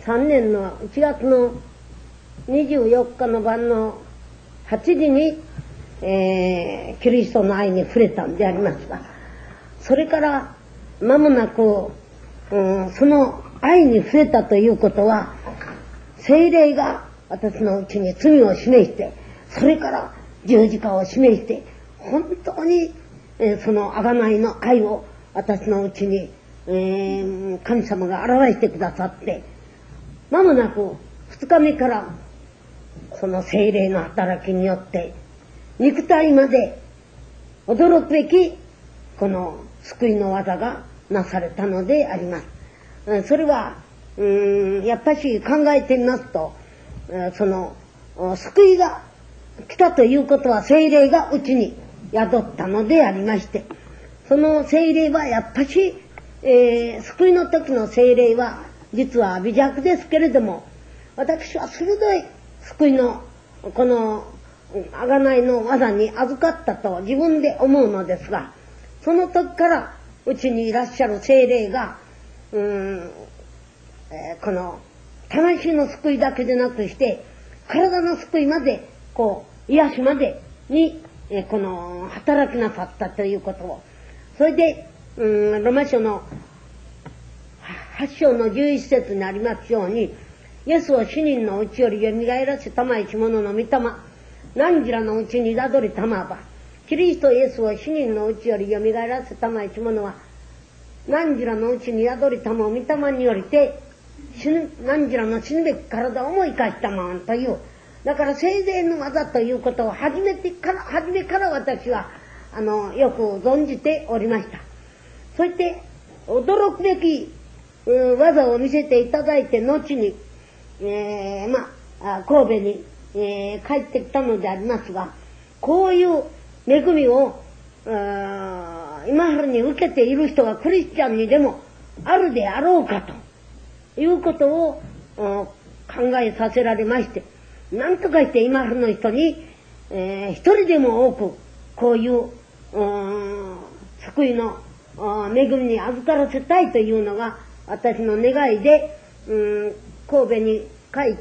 3年の1月の24日の晩の8時に、キリストの愛に触れたんでありますが、それから間もなく、その愛に触れたということは、聖霊が私のうちに罪を示して、それから十字架を示して、本当に、その贖いの愛を私のうちに、神様が表してくださって、間もなく2日目からその聖霊の働きによって肉体まで驚くべきこの救いの技がなされたのであります。それはやっぱし考えてみますと、その救いが来たということは聖霊がうちに宿ったのでありまして、その聖霊はやっぱし、救いの時の聖霊は実は微弱ですけれども、私は鋭い救いのこの贖いの技に預かったと自分で思うのですが、その時からうちにいらっしゃる聖霊がこの魂の救いだけでなくして体の救いまでこう癒しまでにこの働きなさったということを、それでロマ書の8章の11節にありますように、イエスを死人のうちよりよみがえらせたまいちものの御霊、何時らのうちに宿りたまば、キリストイエスを死人のうちよりよみがえらせたまいちものは、何時らのうちに宿りたまを御霊によりて、何時らの死ぬべき体を思い返したままという、だから聖霊の技ということを初めから私はよく存じておりました。そして驚くべき技を見せていただいて後に、神戸に、帰ってきたのでありますが、こういう恵みを今春に受けている人がクリスチャンにでもあるであろうかということを考えさせられまして、なんとかして今春の人に、一人でも多くこういう救いの恵みに預からせたいというのが私の願いで、神戸に帰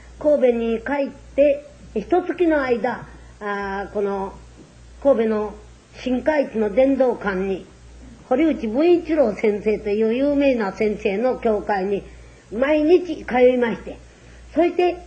って一月の間、この神戸の新海地の伝道館に堀内文一郎先生という有名な先生の教会に毎日通いまして、そして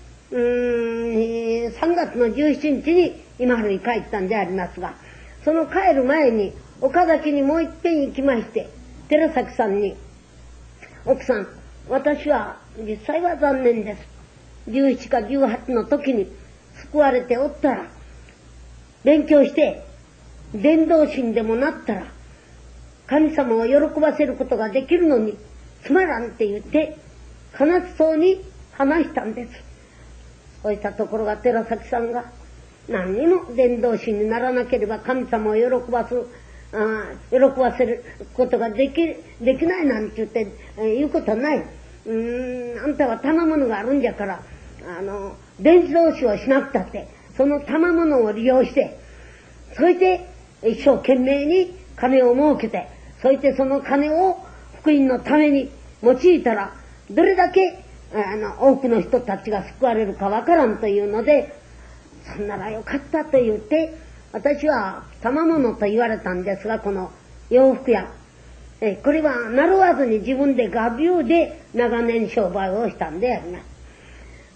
3月の17日に今春に帰ったんでありますが、その帰る前に岡崎にもう一遍行きまして、寺崎さんに、奥さん、私は実際は残念です。17か18の時に救われておったら、勉強して伝道師にでもなったら神様を喜ばせることができるのにつまらんって言って悲しそうに話したんです。そういったところが寺崎さんが、何にも伝道師にならなければ神様を喜ばせることができないなんて言って言うことはない。あんたは賜物があるんじゃから伝道師をしなくたってその賜物を利用して、そして一生懸命に金を儲けて、そしてその金を福音のために用いたらどれだけ多くの人たちが救われるかわからんというので、そんならよかったと言って、私は賜物と言われたんですが、この洋服屋、これは習わずに自分で画鋲で長年商売をしたんであります。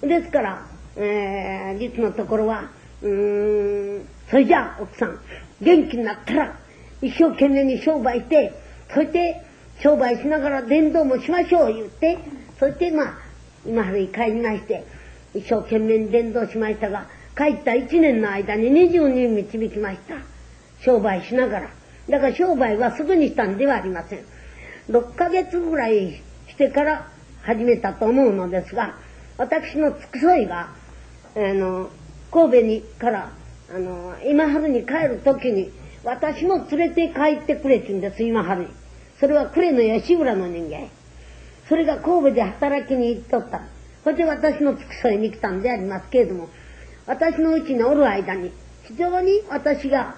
ですから、実のところはそれじゃあ奥さん元気になったら一生懸命に商売して、そして商売しながら伝道もしましょう言って、そして今春に帰りまして一生懸命に伝道しましたが、帰った1年の間に20人導きました。商売しながら。だから商売はすぐにしたんではありません。6ヶ月ぐらいしてから始めたと思うのですが、私の付き添いが神戸にから今春に帰る時に私も連れて帰ってくれって言うんです。今春に。それは呉の吉村の人間。それが神戸で働きに行っとった。それで私の付き添いに来たんでありますけれども、私のうちにおる間に非常に私が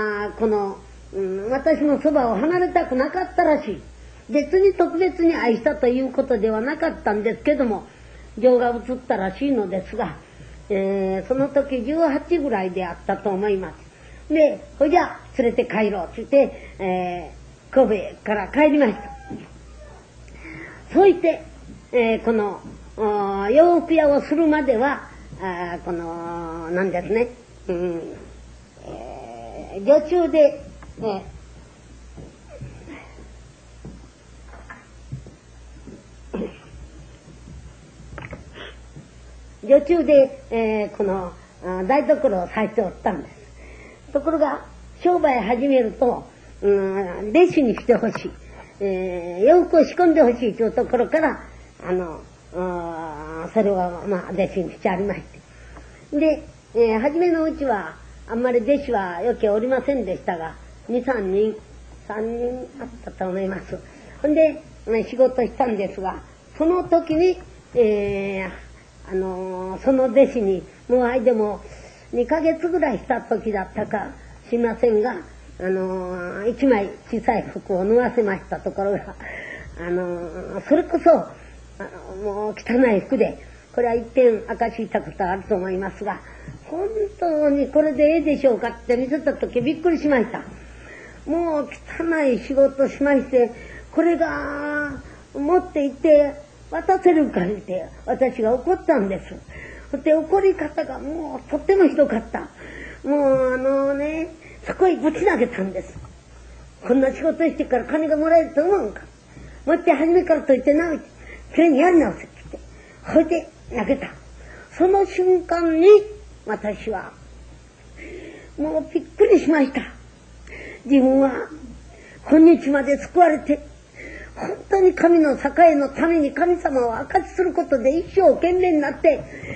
私のそばを離れたくなかったらしい。別に特別に愛したということではなかったんですけども、 情が移ったらしいのですが、その時18ぐらいであったと思います。で、ほいじゃ連れて帰ろうって言って、神戸から帰りました。そう言って、この洋服屋をするまではこのなんですね、女中で、女中で、この台所をさせておったんです。ところが商売始めると、弟子にしてほしい、洋服を仕込んでほしいというところからそれを弟子にしてありまして、で、初めのうちはあんまり弟子はよけおりませんでしたが、2、3人あったと思います。ほんで、仕事したんですが、その時に、その弟子にもうでも2ヶ月ぐらいした時だったかしませんが、一枚小さい服を脱がせましたところが、それこそもう汚い服で、これは一点明かしたことあると思いますが、本当にこれでええでしょうかって見せた時びっくりしました。もう汚い仕事しまして、これが持って行って渡せるか言って私が怒ったんです。そして怒り方がもうとってもひどかった。もうそこへぶち投げたんです。こんな仕事してから金がもらえると思うんか。もう一回初めからと言ってなおそれにやり直せって言って、ほいで投げた。その瞬間に私はもうびっくりしました。自分は今日まで救われて、本当に神の栄のために神様を証しすることで一生懸命になって、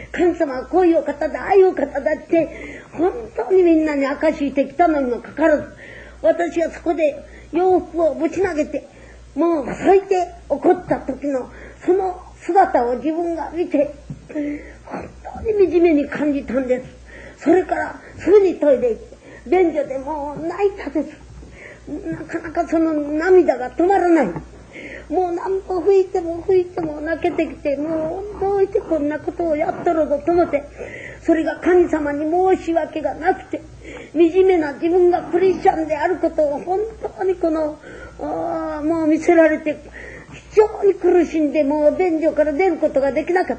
神様はこういうお方だ、ああいうお方だって本当にみんなに証ししてきたのにもかかわらず、私はそこで洋服をぶち投げて、もうそいて怒った時のその姿を自分が見て本当に惨めに感じたんです。それからすぐにトイレ行って便所でもう泣いたです。なかなかその涙が止まらない。もう何歩吹いても泣けてきて、もうどうしてこんなことをやっとるぞと思って、それが神様に申し訳がなくて、惨めな自分がクリスチャンであることを本当にもう見せられて非常に苦しんで、もう便所から出ることができなかった。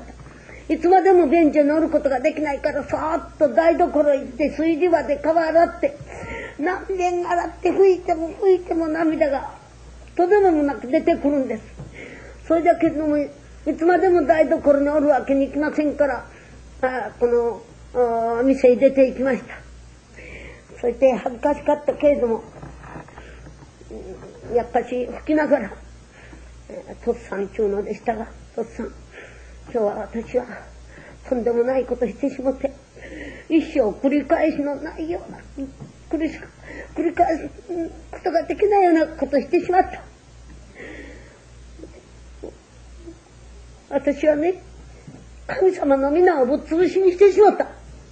いつまでも便所に乗ることができないから、さーっと台所へ行って水流場で顔洗って何遍洗って拭いても涙がとてもなく出てくるんです。それだけどもいつまでも台所におるわけにいきませんから、この店へ出て行きました。そして恥ずかしかったけれども、やっぱし吹きながらとっさんちゅうのでしたが、とっさん今日は私はとんでもないことしてしもて、一生繰り返しのないような繰り返すことができないようなことしてしまった。私はね、神様の皆をぶっ潰しにしてしまった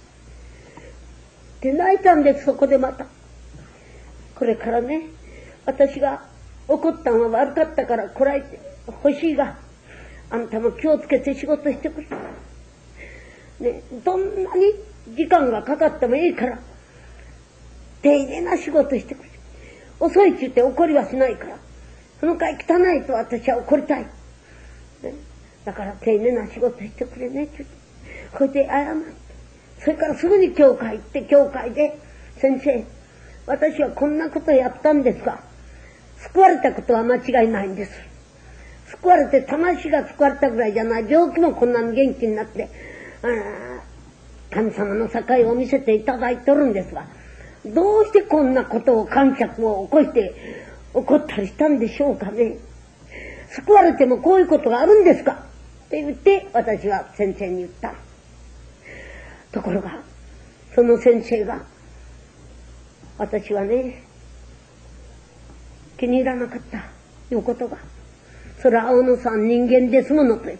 って泣いたんです。そこでまたこれからね、私が怒ったのは悪かったからこらえてほしいが、あんたも気をつけて仕事してくれ、ね、どんなに時間がかかってもいいから丁寧な仕事してくれ。遅いって言って怒りはしないから、その回汚いと私は怒りたい、ね、だから丁寧な仕事してくれねって言って、これで謝って、それからすぐに教会行って、教会で先生、私はこんなことやったんですが、救われたことは間違いないんです。救われて魂が救われたぐらいじゃない、病気もこんなに元気になって神様の境を見せていただいてるんですが、どうしてこんなことを感触を起こして怒ったりしたんでしょうかね。救われてもこういうことがあるんですかって言って私は先生に言った。ところがその先生が、私はね気に入らなかったいうことが、それは青野さん人間ですものと言った。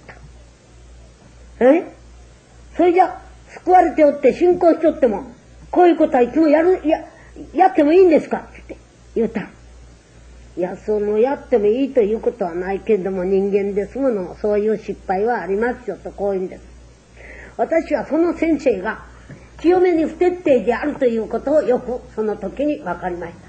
それじゃ救われておって信仰しとってもこういうことはいつもやってもいいんですかって言った。 いや、やってもいいということはないけれども、人間ですもの、そういう失敗はありますよと、こういうんです。私はその先生が清めに不徹底であるということをよくその時に分かりました。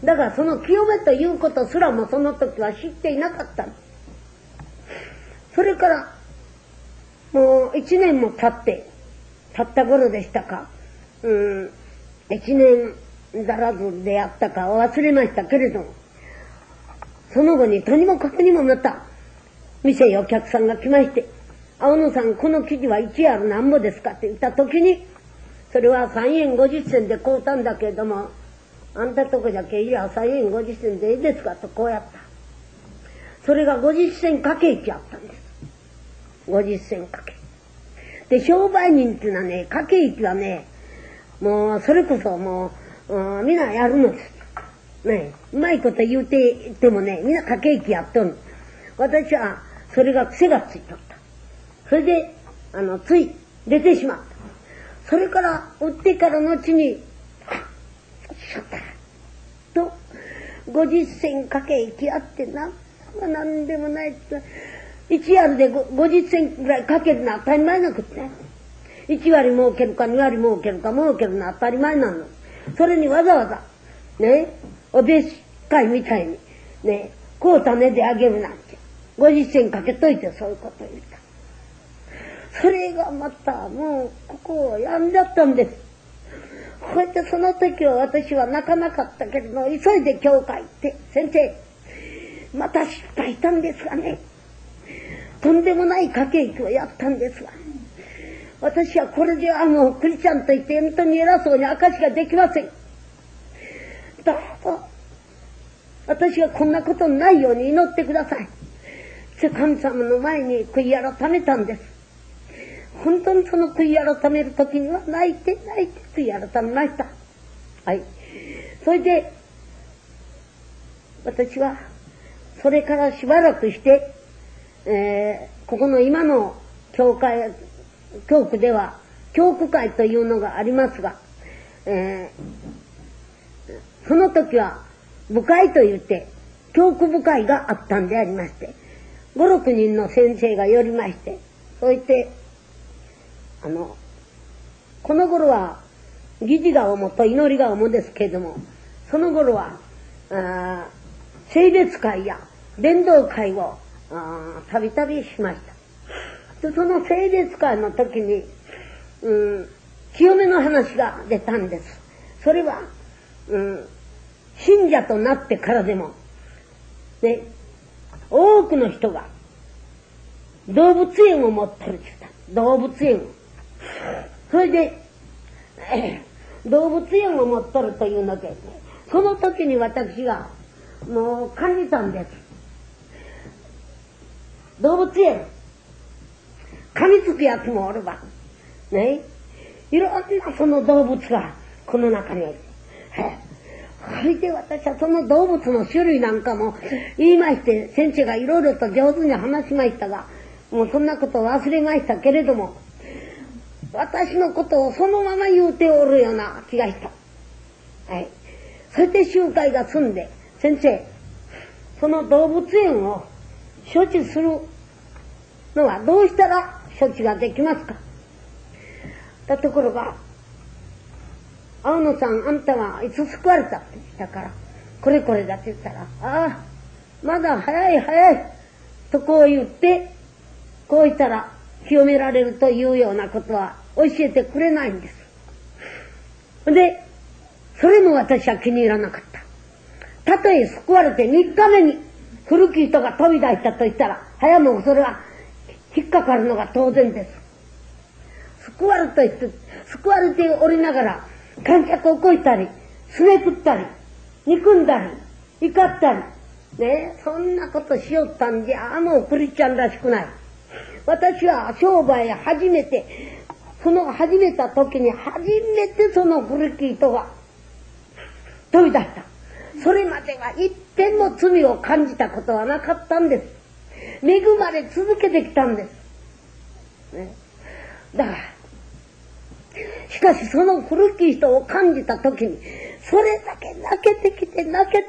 だからその清めということすらもその時は知っていなかったんです。それからもう1年も経った頃でしたか、1年足らずであったか忘れましたけれども、その後にとにもかくにもまた店へお客さんが来まして、青野さんこの生地は1アルなんぼですかって言った時に、それは3円50銭で買うたんだけれども、あんたとこじゃけいや3円50銭でいいですかとこうやった。それが50銭かけ1あったんです。50銭かけ。で、商売人っていうのはね、かけ1はね、もうそれこそもう、みんなやるのです。ね、うまいこと言うててもね、みんなかけ1やっとんの。私はそれが癖がついとった。それで、つい出てしまった。それから売ってから後に、しょったと50銭かけ1あってなんでもないって1割で50銭ぐらいかけるのは当たり前なくってね、1割儲けるか2割儲けるか儲けるのは当たり前なの。それにわざわざね、お弟子会みたいにね、こう種であげるなんて50銭かけといて、そういうことを言った。それがまたもうここをやんじゃったんです。こうやってその時は私は泣かなかったけれど、急いで教会行って、先生また失敗したんですがね、とんでもない家計機をやったんですが、私はこれではもうクリスチャンと言って本当に偉そうに証ができません。どうぞ私がこんなことないように祈ってください。神様の前に悔い改めたんです。本当にその悔い改める時には泣いて悔い改めました。はい。それで私はそれからしばらくして、ここの今の教区では教区会というのがありますが、その時は部会といって教区部会があったんでありまして、5、6人の先生が寄りまして、そう言ってこの頃は議事が主と祈りが主ですけれども、その頃は聖別会や伝道会をたびたびしました。でその聖別会の時に、清めの話が出たんです。それは、信者となってからでも、ね、多くの人が動物園を持ってるって言った。動物園を。それで、動物園を持っとるというので、その時に私がもう感じたんです。動物園噛みつくやつもおればね、いろんなその動物がこの中におる。それで私はその動物の種類なんかも言いまして、先生がいろいろと上手に話しましたが、もうそんなことを忘れましたけれども、私のことをそのまま言うておるような気がした。はい。それで集会が済んで、先生、その動物園を処置するのはどうしたら処置ができますか？たところが、青野さん、あんたはいつ救われたって言ったから、これこれだって言ったら、ああ、まだ早いとこう言って、こう言ったら清められるというようなことは教えてくれないんです。で、それも私は気に入らなかった。たとえ救われて3日目に古き人が飛び出したと言ったら、早もうそれは引っかかるのが当然です。救われておりながら、観客をこいたり、すねくったり、憎んだり、怒ったり、ね、そんなことしよったんじゃ、もうクリスチャンらしくない。私は商売始めて、その始めた時に初めてその古き人が飛び出した。それまでは一点も罪を感じたことはなかったんです。恵まれ続けてきたんです。ね、だから、しかしその古き人を感じた時に、 それだけ泣けてきてやまなかった。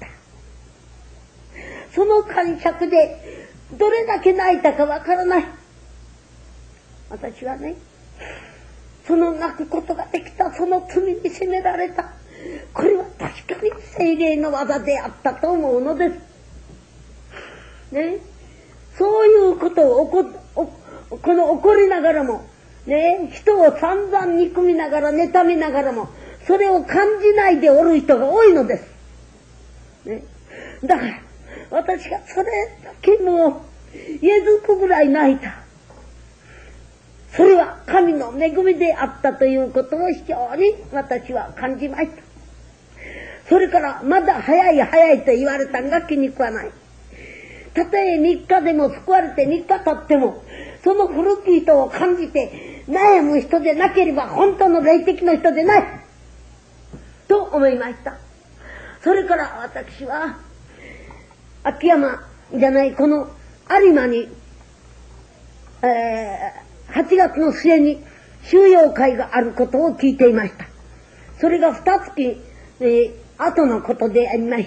その感触でどれだけ泣いたかわからない。私はね、その泣くことができた、その罪に責められた、これは確かに聖霊の技であったと思うのですね。そういうことを起こりながらもね、人を散々憎みながら妬みながらもそれを感じないでおる人が多いのです、ね、だから私がそれだけもうえずくぐらい泣いた。それは神の恵みであったということを非常に私は感じました。それからまだ早いと言われたのが気に食わない。たとえ3日でも救われて3日経ってもその古き人を感じて悩む人でなければ本当の霊的の人でないと思いました。それから私は秋山じゃないこの有馬に、8月の末に収容会があることを聞いていました。それが2月、後のことでありまして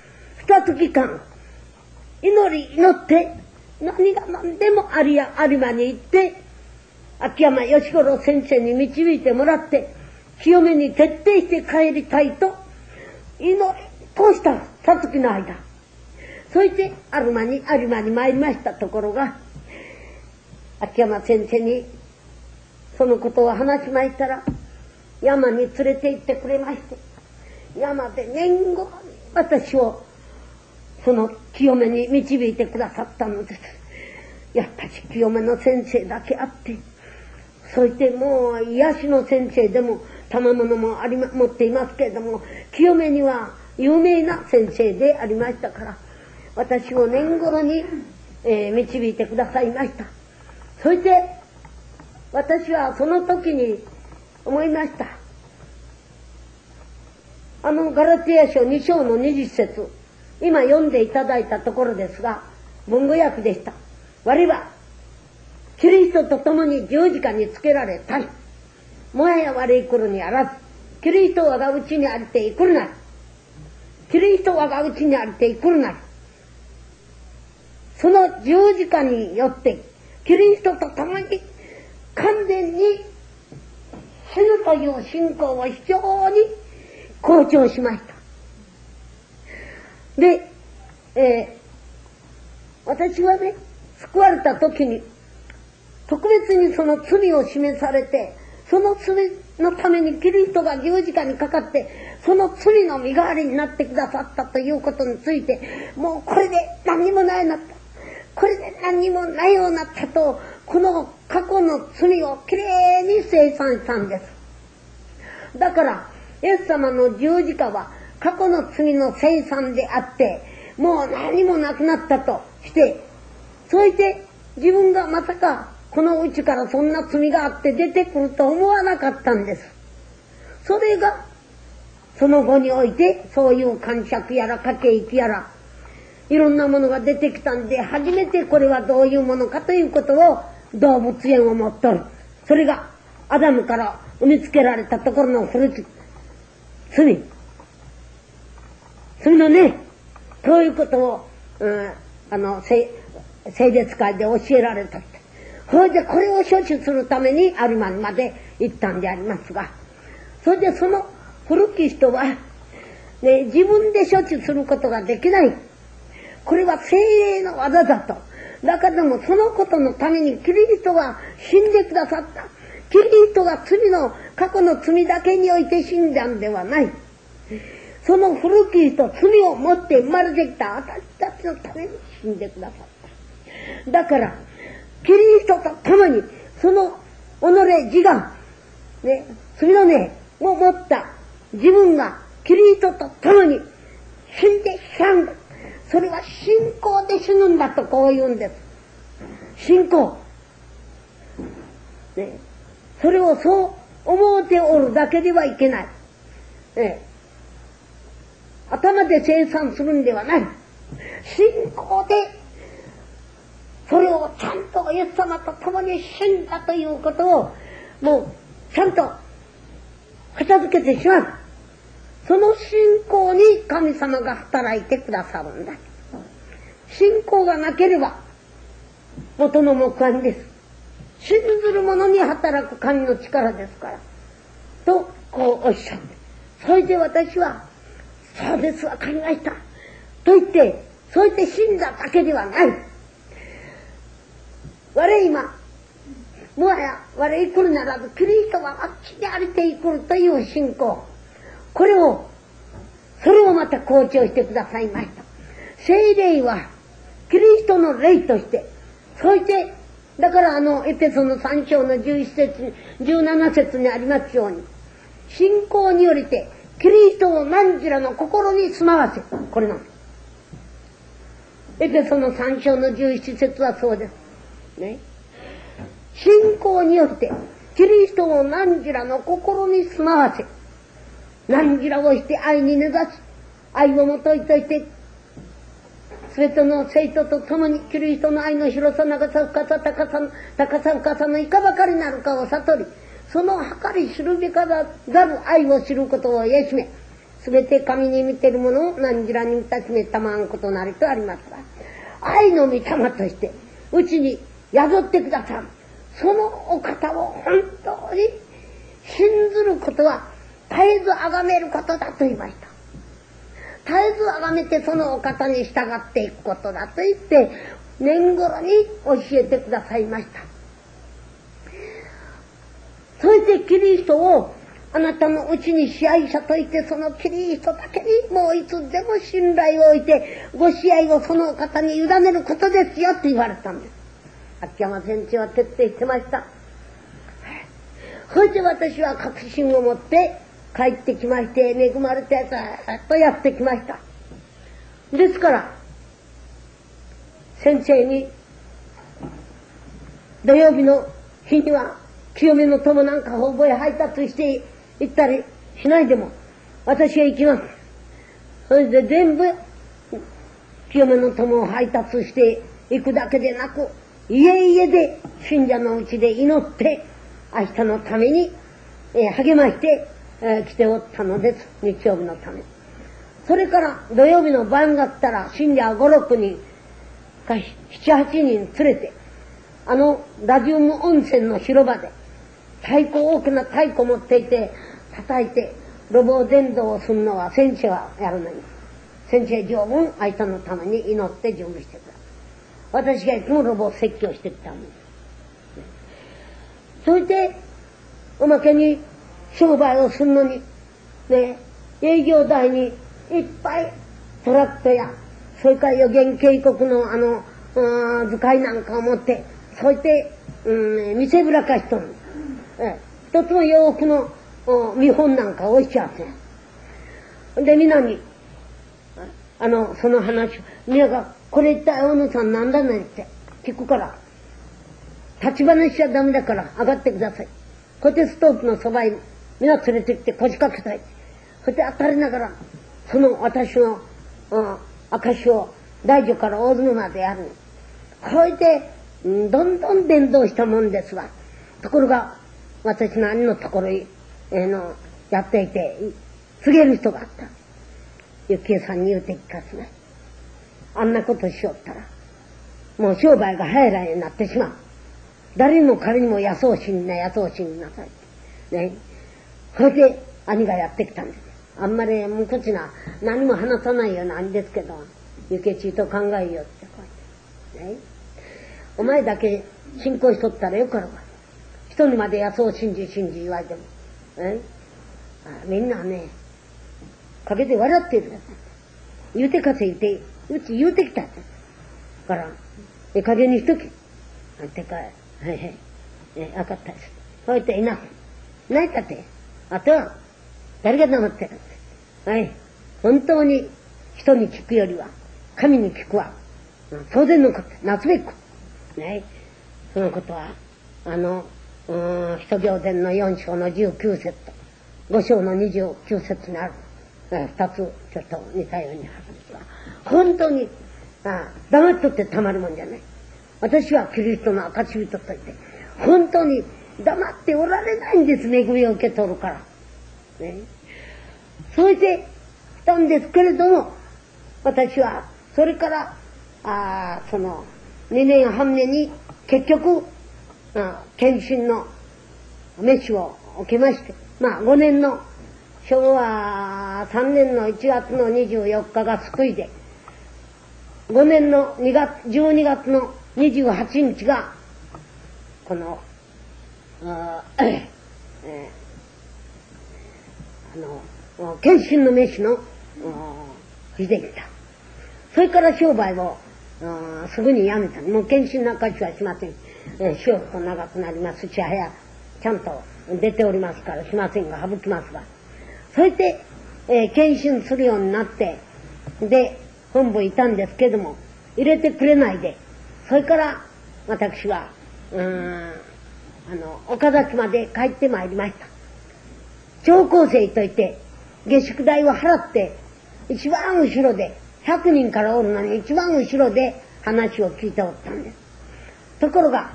、2月間祈って何が何でも有馬に行って秋山義五郎先生に導いてもらって清めに徹底して帰りたいと祈り通した2月の間、そして有馬に参りましたところが、秋山先生にそのことを話しましたら山に連れて行ってくれまして、山で年後に私をその清めに導いてくださったのです。やっぱり清めの先生だけあって、そしてもう癒しの先生でも賜物も持っていますけれども、清めには有名な先生でありましたから、私を年頃に、導いてくださいました。そして私はその時に思いました。ガラテヤ書2章の20節、今読んでいただいたところですが、文語訳でした。我はキリストと共に十字架につけられたい。もはや我いくるにあらず、キリスト我がうちにありていくるなり。キリスト我がうちにありていくるなり。その十字架によってキリストと共に完全に死ぬという信仰を非常に強調しました。で、私はね、救われた時に特別にその罪を示されて、その罪のためにキリストが十字架にかかってその罪の身代わりになってくださったということについて、もうこれで何にもないようになった、これで何にもないようになったと、この過去の罪をきれいに清算したんです。だからイエス様の十字架は過去の罪の清算であって、もう何もなくなったとして、そして自分がまさかこのうちからそんな罪があって出てくると思わなかったんです。それがその後においてそういう感触やら駆け引きやらいろんなものが出てきたんで、初めてこれはどういうものかということを動物園を持っとる。それがアダムから産みつけられたところの古き罪のね、そういうことを、聖別会で教えられたって。それでこれを処置するために有馬にまで行ったんでありますが、それでその古き人は、ね、自分で処置することができない。これは聖霊の技だと。だからもそのことのためにキリストが死んでくださった。キリストが過去の罪だけにおいて死んだんではない。その古き人、罪を持って生まれてきた私たちのために死んでくださった。だから、キリストと共に、その己自我、ね、罪の根を持った自分がキリストと共に死んでしまうんだ。それは信仰で死ぬんだとこう言うんです。信仰。ね、それをそう思っておるだけではいけない。頭で清算するんではない。信仰でそれをちゃんとイエス様と共に死んだということをもうちゃんと片付けてしまう。 その信仰に神様が働いてくださるんだ。信仰がなければ元の木阿弥です。信ずる者に働く神の力ですから。と、こうおっしゃって。それで私は、そうです、わかりました。と言って、そう言って信んだだけではない。我今、もはや我いくるならず、キリストはあっちにありていくるという信仰。それをまた強調してくださいました。聖霊は、キリストの霊として、そして、だからエペソの3章の11節、17節にありますように、信仰によりて、キリストを汝らの心に住まわせ。これなんです。エペソの3章の11節はそうです。ね。信仰によって、キリストを汝らの心に住まわせ。汝らをして愛に根ざし、愛をもといとして、すべての生徒と共にキリストの愛の広さ、長さ、深さ、高さのいかばかりなるかを悟り、その計り知るべかざる愛を知ることを癒しめ、すべて神に見てるものを何時らに満たしめたまんことなりとありますが、愛の御霊としてうちに宿ってくださるそのお方を本当に信ずることは絶えず崇めることだと言いました。絶えず崇めてそのお方に従っていくことだと言って年頃に教えてくださいました。そしてキリストをあなたのうちに支配者といて、そのキリストだけにもういつでも信頼を置いてご支配をそのお方に委ねることですよって言われたんです。秋山先生は徹底してました。それで私は確信を持って帰ってきまして、恵まれたやつはとやってきました。ですから先生に土曜日の日には清めの友なんか方々へ配達して行ったりしないでも私は行きます。それで全部清めの友を配達して行くだけでなく、家々で信者のうちで祈って明日のために励まして来ておったのです。日曜日のため。それから土曜日の晩だったら信者5、6人か7、8人連れてラジウム温泉の広場で大きな太鼓持っていて叩いて路傍伝道をするのは先生はやらない。先生十分明日のために祈って準備してください。私がいつも路傍説教してきたんです。そしておまけに商売をするのにね、営業台にいっぱいトラクトやそれから予言警告の図解なんかを持ってそうやって、見せぶらかしとる。一つも洋服の見本なんか置いちゃうね。で、皆に、その話、皆が、これ一体大野さんなんだねって聞くから、立ち話しちゃダメだから上がってください。こうやってストーブのそばに皆連れてきて腰掛けたい。そして当たりながら、その私の、証を大女から大妻までやる。こうやって、どんどん伝道したもんですわ。ところが私の兄のところへ、やっていて告げる人があった。幸恵さんに言うて聞かすね。あんなことしよったらもう商売が入らんようになってしまう。誰の彼にも野草心なさいね。それで兄がやってきたんです。あんまり無口な何も話さないような兄ですけど、幸恵ちと考えよってこうやってね。お前だけ信仰しとったらよかろうが。人にまで野草信じ言われても。みんなね、陰で笑ってるだ言うてかせ言うて、うち言うてきたって。から、陰にしとき。ってか、わかったです。そう言っていな。ないかって。あとは、誰が黙ってるんです。本当に人に聞くよりは、神に聞くわ。当然のこと、なすべきこと。ね。そのことは、使徒行伝の4章の19節と5章の29節にある、2つちょっと似たようにあるんですが、本当に、黙っとってたまるもんじゃない。私はキリストの証人といって、本当に黙っておられないんです、恵みを受け取るから。ね。 そうしてたんですけれども、私はそれからその2年半目に結局検診の飯を受けまして、5年の昭和3年の1月の24日が救いで、5年の12月の28日がこの検診の飯の日でした。それから商売をすぐに辞めた。もう検診なんかしはしません。仕事長くなりますし、早ちゃんと出ておりますからしませんが、省きますが。それで、検診するようになって、で、本部いたんですけども、入れてくれないで、それから私は、岡崎まで帰ってまいりました。聴講生といって、下宿代を払って、一番後ろで、100人からおるのに一番後ろで話を聞いておったんです。ところが、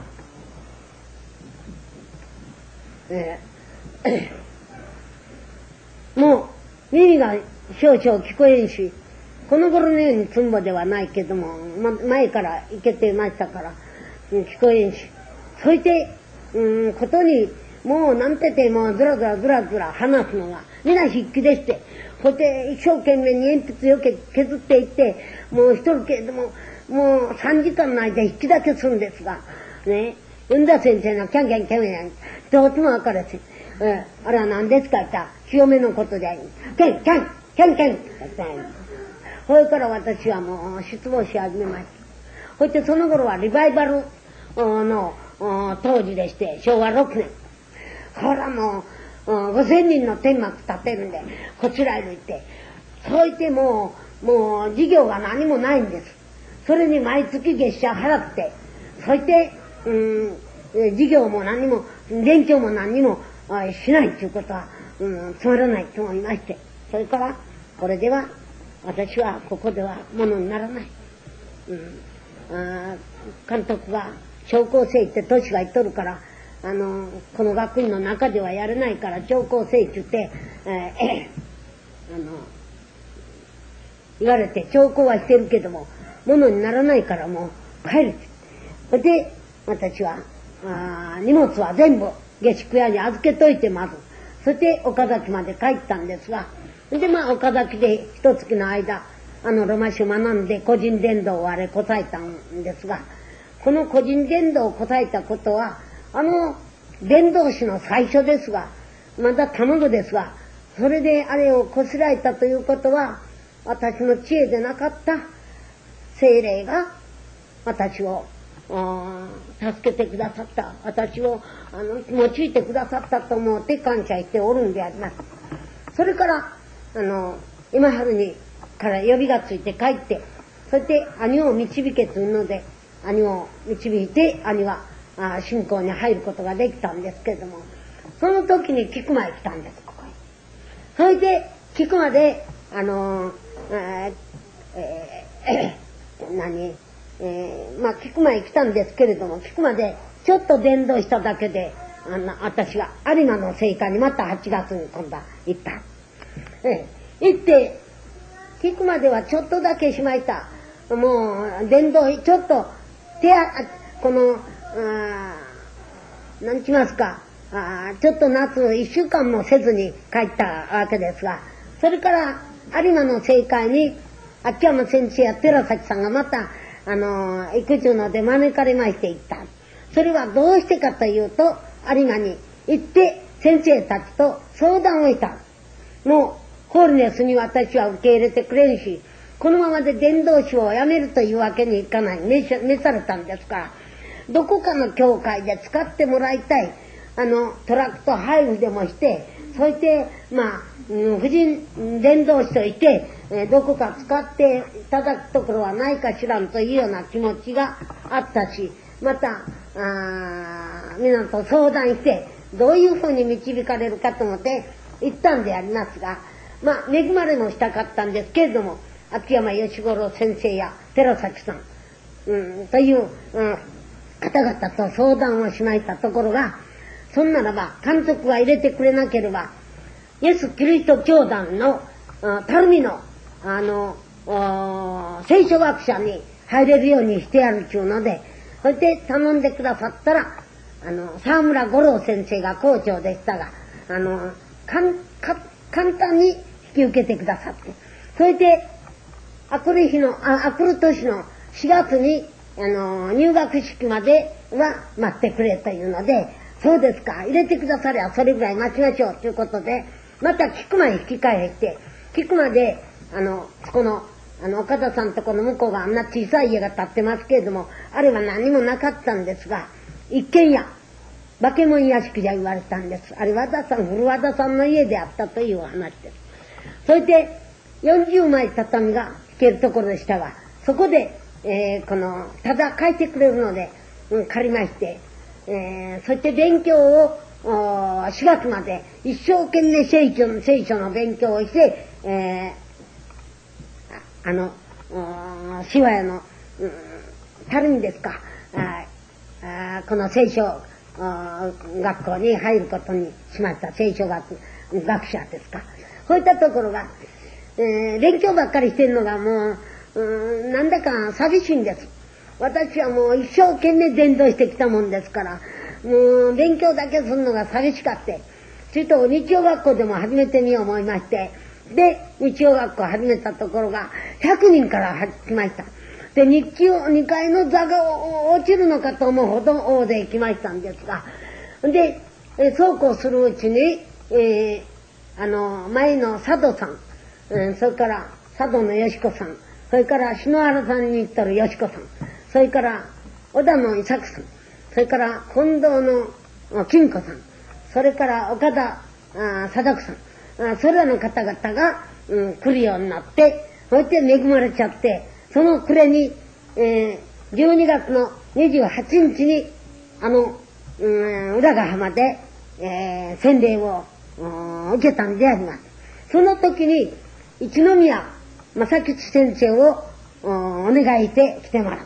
もう耳が少々聞こえんし、この頃のようにつんぼではないけども、前から行けてましたから、聞こえんし、そいて、ことに、もうなんててもうずらずら話すのが、皆筆記でして、そして一生懸命に鉛筆よけ削っていって、もう一人けれども、もう3時間の間筆記だけするんですが、ね、運田先生のキャンキャンキャンキャン、どうともわからせん。あれは何ですかって言ったら、清めのことで、キャンキャンキャンキャンって言ったんや。それから私はもう失望し始めました。そしてその頃はリバイバルの当時でして、昭和6年。ほらもう、5000人の天幕立てるんで、こちらへ行って、そういってもう事業が何もないんです。それに毎月月謝払って、そういって、事業も何も、勉強も何にもしないということは、つまらないと思いまして、それから、これでは、私はここではものにならない。監督が、聴講生って年が言っとるから、この学院の中ではやれないから聴講生って言って、言われて、聴講はしてるけども、ものにならないからもう帰るって。それで、私は、荷物は全部下宿屋に預けといてまず。そして岡崎まで帰ったんですが、で岡崎で一月の間、ロマ書学んで個人伝道をあれ答えたんですが、この個人伝道を答えたことは、伝道師の最初ですが、まだ卵ですが、それであれをこしらえたということは、私の知恵でなかった精霊が私を助けてくださった、私を用いてくださったと思って感謝しておるんであります。それから今春にから呼びがついて帰って、そして兄を導けというので兄を導いて、兄は信仰に入ることができたんですけれども、その時に菊間へ来たんです、ここへ。それで菊間で菊間へ来たんですけれども、菊間でちょっと伝道しただけで、私が有馬の聖火にまた8月に今度は行った。行って、菊間ではちょっとだけしました。もう、伝道、ちょっと、なんちますか、ちょっと夏1週間もせずに帰ったわけですが、それから有馬の聖会に秋山先生や寺崎さんがまた行くちゅうので招かれまして行った。それはどうしてかというと、有馬に行って先生たちと相談をした。もうホールネスに私は受け入れてくれんし、このままで伝道師を辞めるというわけにいかない。召されたんですから、どこかの教会で使ってもらいたい。トラクト配布でもして、そして婦人伝道師といて、どこか使っていただくところはないかしらんというような気持ちがあったし、また皆と相談してどういうふうに導かれるかと思って行ったんでありますが、恵まれもしたかったんですけれども、秋山義五郎先生や寺崎さん、という、方々と相談をしましたところが、そんならば監督が入れてくれなければイエス・キリスト教団のたるみの聖書学者に入れるようにしてやるっちゅうので、それで頼んでくださったら、沢村五郎先生が校長でしたが、簡単に引き受けてくださって、それで、あくる年の4月に、入学式までは待ってくれというので、そうですか、入れてくださりゃそれぐらい待ちましょうということで、また菊間へ引き返して、菊間で、この、岡田さんとこの向こうがあんな小さい家が建ってますけれども、あれは何もなかったんですが、一軒家、化け物屋敷じゃ言われたんです。あれ古和田さんの家であったという話です。それで、40枚畳が引けるところでしたが、そこで、ただ書いてくれるので、借りまして、そして勉強を、4月まで一生懸命聖書の勉強をして、シワヤの、たるみですか、この聖書学校に入ることにしました。聖書学者ですか。そういったところが、勉強ばっかりしてるのがもう、なんだか寂しいんです。私はもう一生懸命伝道してきたもんですから、もう勉強だけするのが寂しかって、それと日曜学校でも始めてみよう思いまして、で、日曜学校始めたところが100人から来ました。で、2階の座が落ちるのかと思うほど大勢来ましたんですが、で、そうこうするうちに、前の佐渡さん、それから佐渡のよし子さん、それから篠原さんに行っとるよし子さん、それから小田の伊作さん、それから近藤の金子さん、それから岡田貞子さん、それらの方々が、来るようになって、そして恵まれちゃって、その暮れに、12月の28日に、浦賀浜で、洗礼を受けたんであります。その時に、一宮正吉先生をお願いして来てもらった。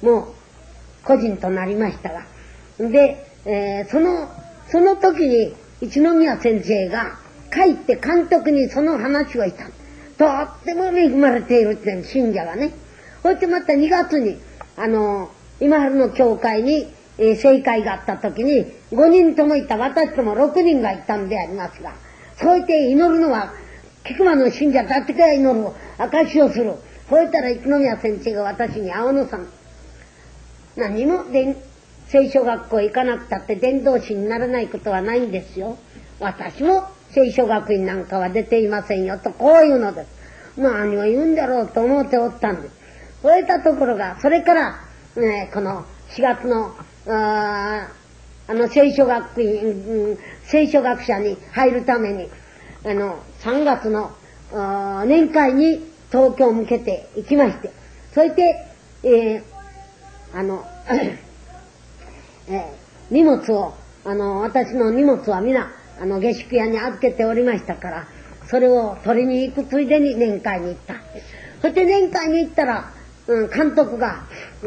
もう、個人となりましたが。で、その時に、一宮先生が帰って監督にその話をした。とっても恵まれているっていう信者がね。そしてまた2月に、今春の教会に、正会があった時に、5人ともいた、私とも6人がいたんでありますが、そうやって祈るのは、菊間の信者たちが祈る証をする。そう言ったら一宮先生が私に、青野さん、何も聖書学校行かなくたって伝道師にならないことはないんですよ。私も聖書学院なんかは出ていませんよと、こういうのです。何を言うんだろうと思っておったんです。そういったところが、それから、この4月の、聖書学院、聖書学者に入るために、3月の年会に東京を向けて行きまして、そして、荷物を、私の荷物は皆、下宿屋に預けておりましたから、それを取りに行くついでに年会に行った。そして年会に行ったら、監督が、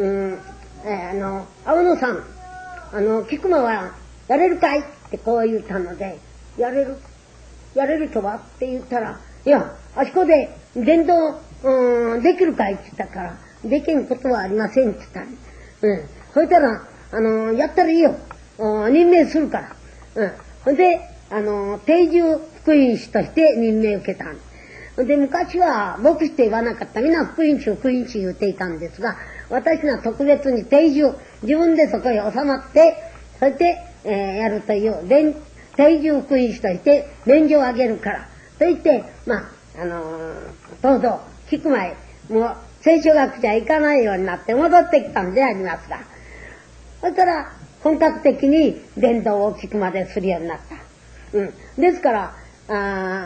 青野さん、菊間はやれるかいってこう言ったので、やれるとはって言ったら、いや、あそこで伝道、できるかいって言ったから、できんことはありませんって言った。そしたら、やったらいいよ。任命するから。ほんで、定住福音士として任命受けた。で、昔は牧師って言わなかった。みんな福音士言っていたんですが、私が特別に定住、自分でそこへ収まって、そして、やるという、定住福音士として免状をあげるから。と言って、どうぞ、聞く前、もう、聖書学者行かないようになって戻ってきたんでありますが、それから本格的に伝道を聞くまでするようになった。ですから、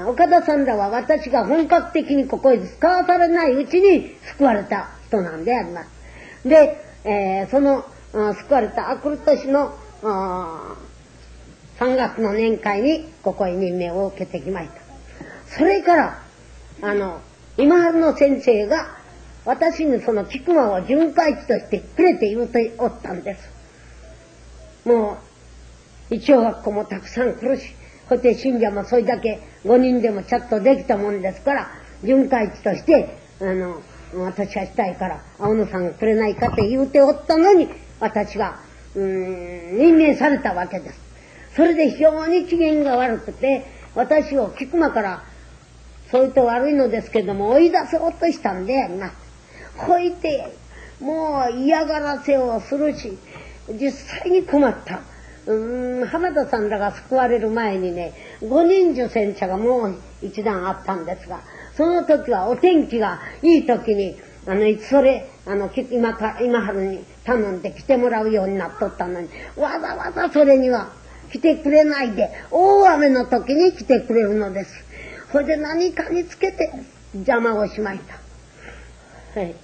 岡田さんらは私が本格的にここへ使わされないうちに救われた人なんであります。で、その、救われたあくる年の3月の年会にここへ任命を受けてきました。それから、今春の先生が私にその菊間を巡回地としてくれて言うておったんです。もう、一応学校もたくさん来るし、 そして信者もそれだけ5人でもちゃんとできたもんですから、巡回地として、私はしたいから、青野さんくれないかって言うておったのに、私が、任命されたわけです。それで非常に機嫌が悪くて、私を菊間から、そういって悪いのですけども、追い出そうとしたんであります。ほいて、もう嫌がらせをするし、実際に困った。浜田さんらが救われる前にね、5人受戦者がもう一段あったんですが、その時はお天気がいい時に、今春に頼んで来てもらうようになっとったのに、わざわざそれには来てくれないで、大雨の時に来てくれるのです。それで何かにつけて邪魔をしました。はい。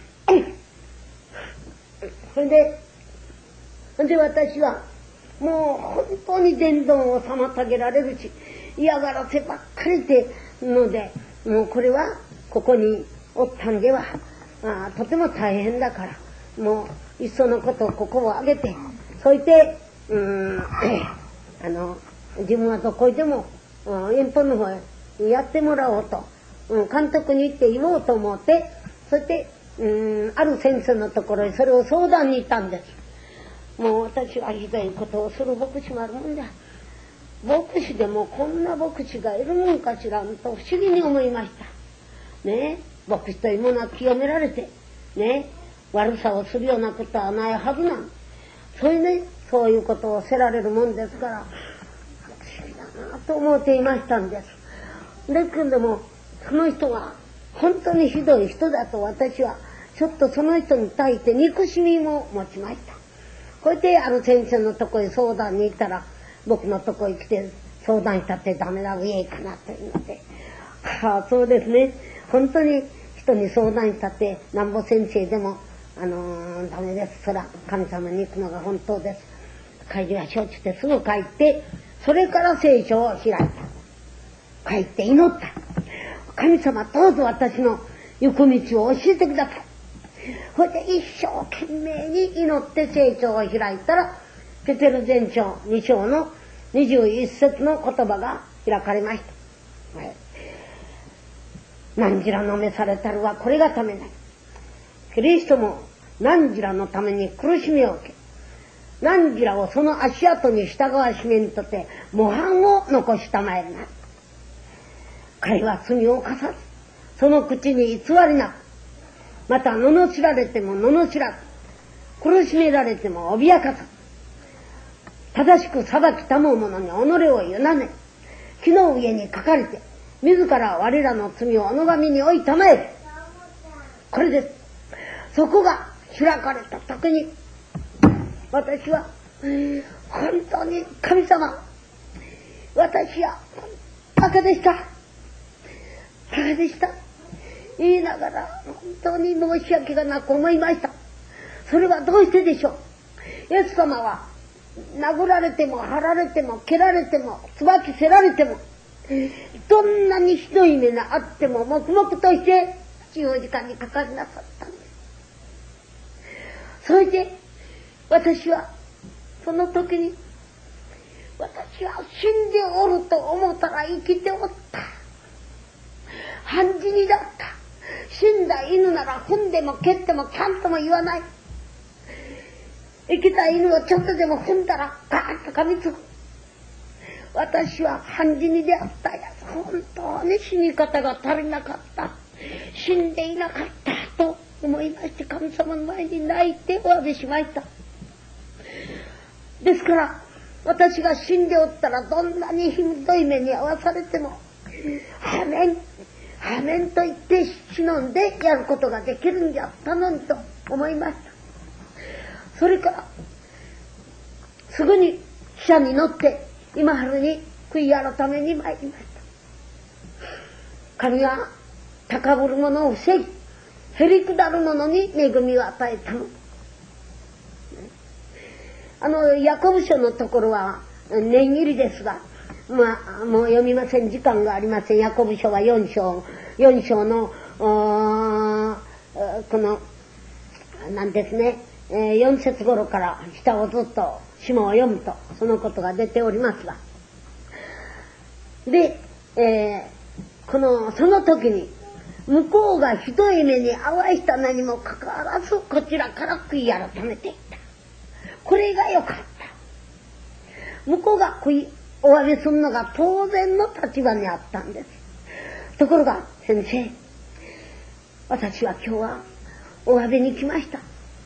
それで私はもう本当に伝道を妨げられるし、嫌がらせばっかりでので、もうこれはここにおったんではとても大変だから、もういっそのことここを挙げて、そして自分はどこへでも遠方の方へやってもらおうと、監督に行って言おうと思って、そしてある先生のところにそれを相談に行ったんです。もう私はひどいことをする牧師もあるもんだ。牧師でもこんな牧師がいるもんかしらんと不思議に思いました。ねえ、牧師というものは清められて、ねえ、悪さをするようなことはないはずなん。そういうことをせられるもんですから、不思議だなと思っていましたんです。ですけども、その人が本当にひどい人だと私は、ちょっとその人に対して憎しみも持ちました。こうやってある先生のとこへ相談に行ったら、僕のとこへ来て相談したってダメだ、上へかなというので、そうですね、本当に人に相談したってなんぼ先生でもダメです。そら神様に行くのが本当です。帰りは承知してすぐ帰って、それから聖書を開いた。帰って祈った。神様どうぞ私の行く道を教えてください。それで一生懸命に祈って聖書を開いたら、ペテル前書2章の21節の言葉が開かれました。はい、何時らのめされたるはこれがためない。キリストも何時らのために苦しみを受け、何時らをその足跡に従わしめんとて模範を残したまえるな。彼は罪を犯さず、その口に偽りなく、また罵られても罵らず、苦しめられても脅かさず、正しく裁きたむ者に己を委ね、木の上にかかれて自ら我らの罪をお拝みに置いたまえる。これです。そこが開かれた時に、私は本当に神様、私はバカでした、バカでした言いながら本当に申し訳がなく思いました。それはどうしてでしょう。イエス様は殴られても張られても蹴られても椿せられても、どんなにひどい目があっても黙々として十字架にかかりなさったんです。それで私はその時に、私は死んでおると思ったら生きておった。半死にだった。死んだ犬なら踏んでも蹴ってもキャンとも言わない。生きた犬をちょっとでも踏んだらガーッと噛みつく。私は半死にであったやつ。本当に死に方が足りなかった。死んでいなかったと思いまして、神様の前に泣いてお詫びしました。ですから私が死んでおったら、どんなにひどい目に遭わされてもアメンアメンと言って忍んでやることができるんじゃったのにと思いました。それからすぐに汽車に乗って今春に悔い改めに参りました。神は高ぶる者を防ぎ、へりくだる者に恵みを与えたの。ヤコブ書のところは念入りですが、もう読みません。時間がありません。ヤコブ書は4章のこのなんですね、4節頃から下をずっと下を読むとそのことが出ておりますが、 で、その時に向こうがひどい目に遭わしたのにもかかわらずこちらから悔い改めていった。これがよかった。向こうが悔いお詫びするのが当然の立場にあったんです。ところが先生、私は今日はお詫びに来ました。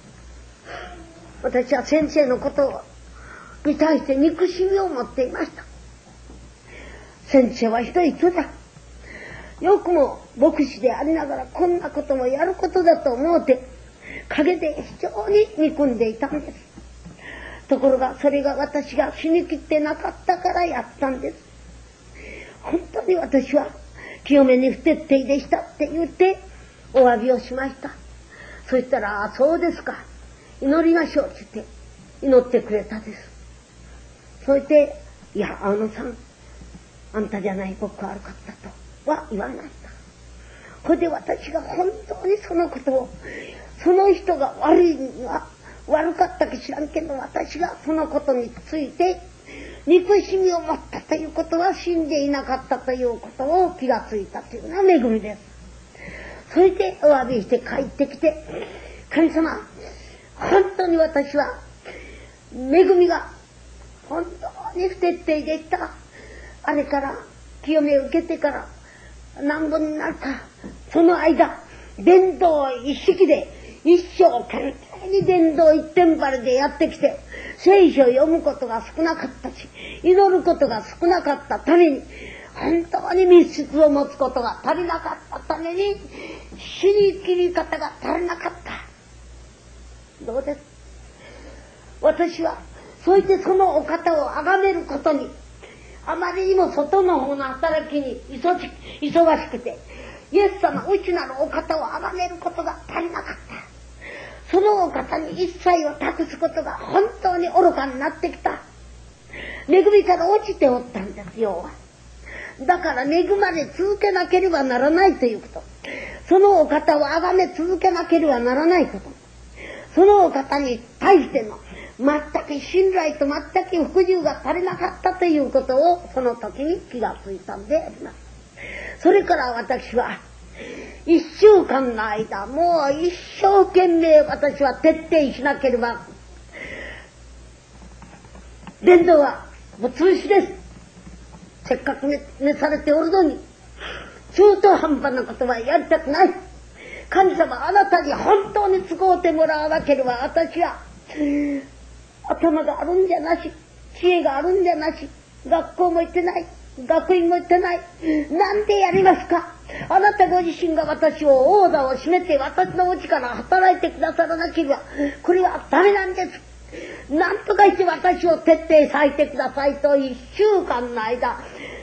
私は先生のことに対して憎しみを持っていました。先生はひどい人だ。よくも牧師でありながらこんなこともやることだと思うて陰で非常に憎んでいたんです。ところがそれが私が死にきってなかったからやったんです。本当に私は清めに不徹底でしたって言ってお詫びをしました。そしたら、あ、そうですか、祈りましょうって言って祈ってくれたです。そして、いや、青野さん、あんたじゃない僕は悪かったとは言わないんだ。これで私が本当にそのことを、その人が悪かったか知らんけど、私がそのことについて憎しみを持ったということは死んでいなかったということを気がついたというのは恵みです。それでお詫びして帰ってきて、神様、本当に私は恵みが本当に不徹底でした。あれから清めを受けてから何本になるか、その間伝道一式で一生懸命に伝道一点張りでやってきて、聖書を読むことが少なかったし、祈ることが少なかったために、本当に密室を持つことが足りなかったために、死に切り方が足りなかった。どうです？私はそうしてそのお方を崇めることにあまりにも外の方の働きに忙しくて、イエス様内なるお方を崇めることが足りなかった。そのお方に一切を託すことが本当に愚かになってきた。恵みから落ちておったんですよ。だから恵まれ続けなければならないということ、そのお方を崇め続けなければならないこと、そのお方に対しての全く信頼と全く服従が足りなかったということをその時に気がついたんであります。それから私は1週間の間、もう一生懸命私は徹底しなければ、伝道はもう中止です。せっかく召されておるのに中途半端なことはやりたくない。神様、あなたに本当に使うてもらわなければ、私は頭があるんじゃなし、知恵があるんじゃなし、学校も行ってない、学院も行ってない、なんでやりますか。あなたご自身が私を王座を占めて私のうちから働いてくださらなければこれはダメなんです。なんとかして私を徹底させてくださいと1週間の間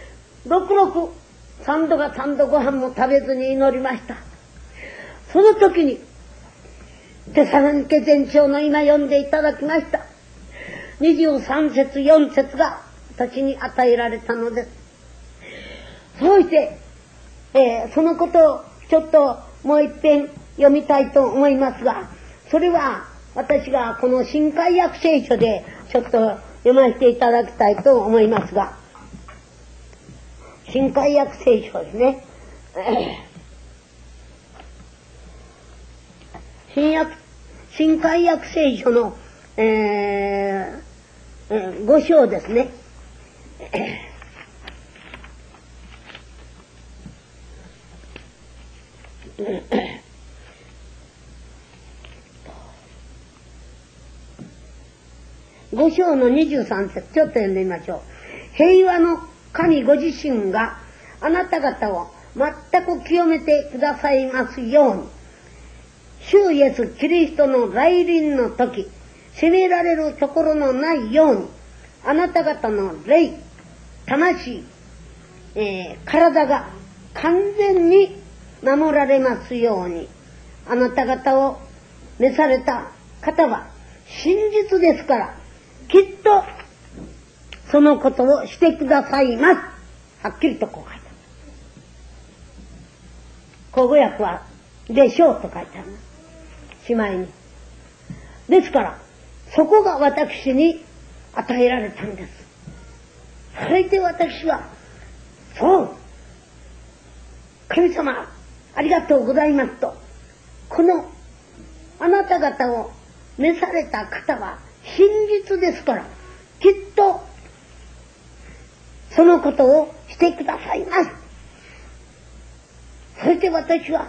3度が3度ご飯も食べずに祈りました。その時にテサロニケ前書の今読んでいただきました23節4節が私に与えられたのです。そうしてそのことをちょっともう一遍読みたいと思いますが、それは私がこの新海約聖書でちょっと読ませていただきたいと思いますが、新海約聖書ですね。新海約聖書の、5章ですね。5章の23節ちょっと読んでみましょう。平和の神ご自身があなた方を全く清めてくださいますように、主イエスキリストの来臨の時責められるところのないように、あなた方の霊、魂、体が完全に守られますように。あなた方を召された方は真実ですから、きっとそのことをしてくださいます。はっきりとこう書いてある。口語訳はでしょうと書いてある。しまいに。ですからそこが私に与えられたんです。それで私はそう、神様ありがとうございますと、このあなた方を召された方は真実ですから、きっとそのことをしてくださいます。そして私は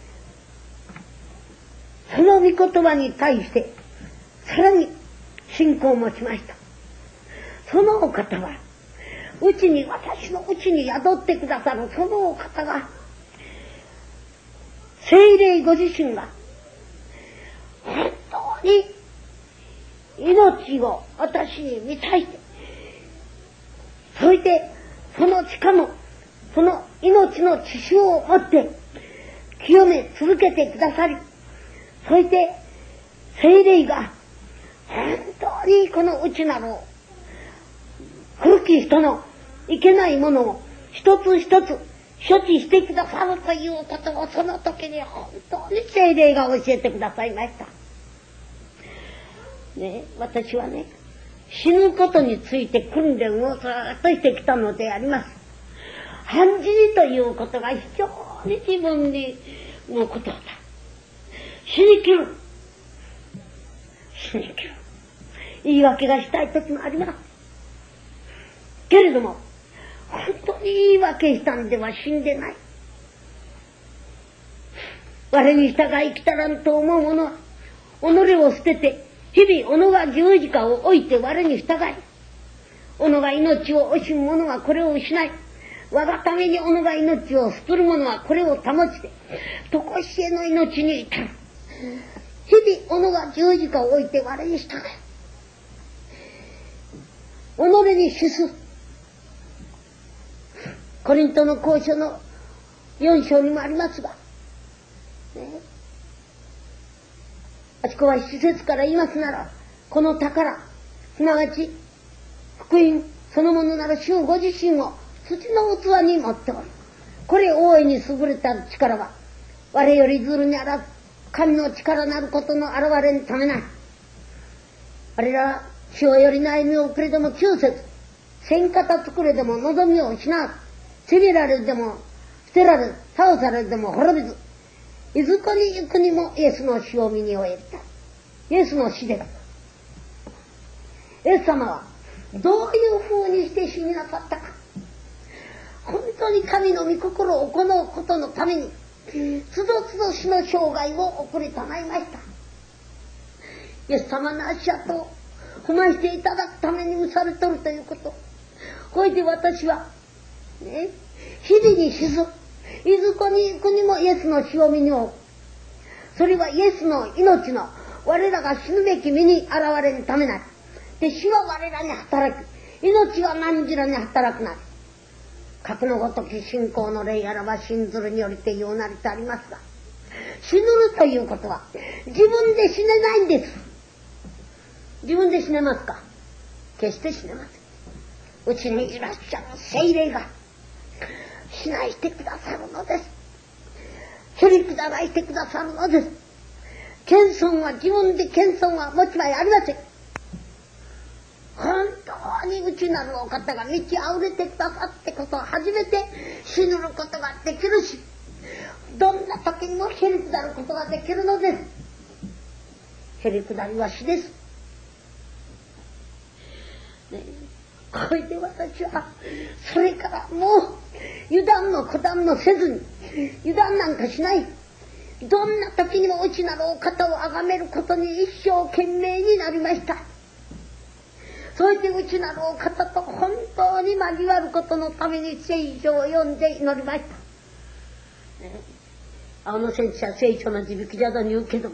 その御言葉に対してさらに信仰を持ちました。そのお方は私のうちに宿ってくださるそのお方が、聖霊ご自身が本当に命を私に満たして、そしてその力もその命の血潮を持って清め続けてくださり、そして聖霊が本当にこの内なる古き人のいけないものを一つ一つ処置してくださるということを、その時に本当に聖霊が教えてくださいました。ね、私はね、死ぬことについて訓練をずっとしてきたのであります。半死にということが非常に自分にのことだ。死に切る。言い訳がしたい時もあります。けれども、本当に言い訳したんでは死んでない。我に従いきたらんと思う者は、己を捨てて、日々己が十字架を置いて我に従い、己が命を惜しむ者はこれを失い、我がために己が命を捨てる者はこれを保ちて、とこしえの命に至る。日々己が十字架を置いて我に従い、己に死す。コリントの後書の4章にもありますが、ね、あちこは施設から言いますなら、この宝、すなわち福音そのものなる主ご自身を土の器に持っておる。これ大いに優れた力は、我よりずるにあら神の力なることの現れにためない。我らは主をよりの歩みをくれども窮せず、戦方作れでも望みを失う。責められでも捨てられ、倒されでも滅びず、いずこに行くにもイエスの死を身に終えた。イエスの死で、イエス様はどういう風にして死になさったか。本当に神の御心を行うことのために、つどつど死の生涯を送りたまいました。イエス様の足跡を踏ましていただくために召されとるということ。これで私は、ね、日々に死す。いずこに行くにもイエスの死を身に置く。それはイエスの命の我らが死ぬべき身に現れるためなり。で、死は我らに働く。命は何時らに働くなり。核のごとき信仰の霊あらば信ずるによりて言うなりとありますが、死ぬということは自分で死ねないんです。自分で死ねますか？決して死ねません。うちにいらっしゃる聖霊が死なしてくださるのです。へりくだらしてくださるのです。謙遜は自分で謙遜は持ち前ありません。本当に内なるお方が満ち溢れてくださってこそ初めて死ぬことができるし、どんな時にもへりくだることができるのです。へりくだりは死です。ね、これで私はそれからもう油断も小断もせずに、油断なんかしない、どんな時にも内なるお方を崇めることに一生懸命になりました。そして内なるお方と本当に交わることのために聖書を読んで祈りました。青野先生は聖書の字引きじゃだに言うけども、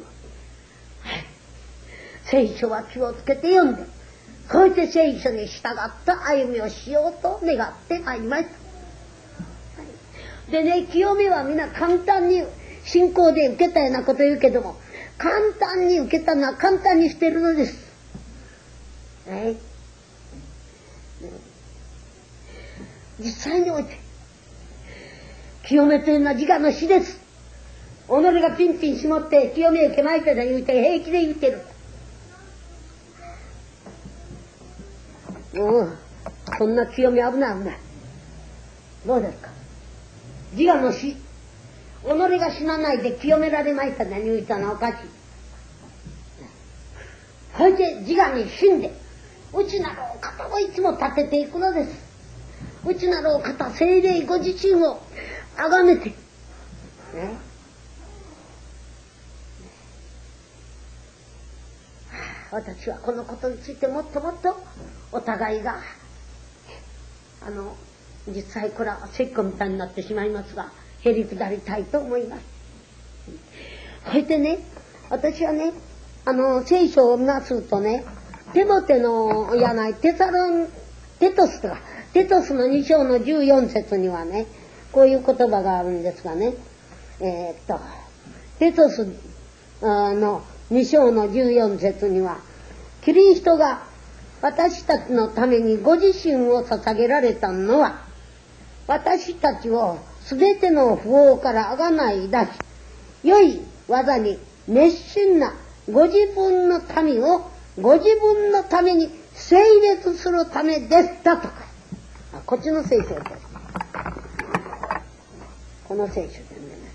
聖書は気をつけて読んで、こうして聖書に従った歩みをしようと願ってまいりました。でね、清めは皆簡単に信仰で受けたようなこと言うけども、簡単に受けたのは簡単にしてるのです。実際において清めというのは自我の死です。己がピンピン絞って清め受けまいたと言うて平気で言ってる。もうこんな清め危ない危ない。 どうですか。自我の死。己が死なないで清められましたね、言うたのはおかしい。それで自我に死んで、内なるお方をいつも立てていくのです。内なるお方、聖霊ご自身を崇めて、ね、私はこのことについてもっともっとお互いが実際これは説教みたいになってしまいますが、へり下りたいと思います。そしてね、私はね、聖書を見ますとね、テモテのやないテトスとか、テトスの2章の14節にはね、こういう言葉があるんですがね、テトスの2章の14節には、キリストが私たちのためにご自身を捧げられたのは、私たちをすべての不法からあがない出し、良い技に熱心なご自分の民をご自分のために聖別するためでしたとか。こっちの聖書です。この聖書で読んでみまし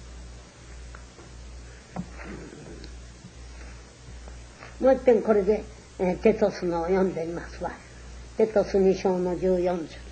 ょう。もう一遍これで、テトスの読んでみますわ。テトス2章の14節。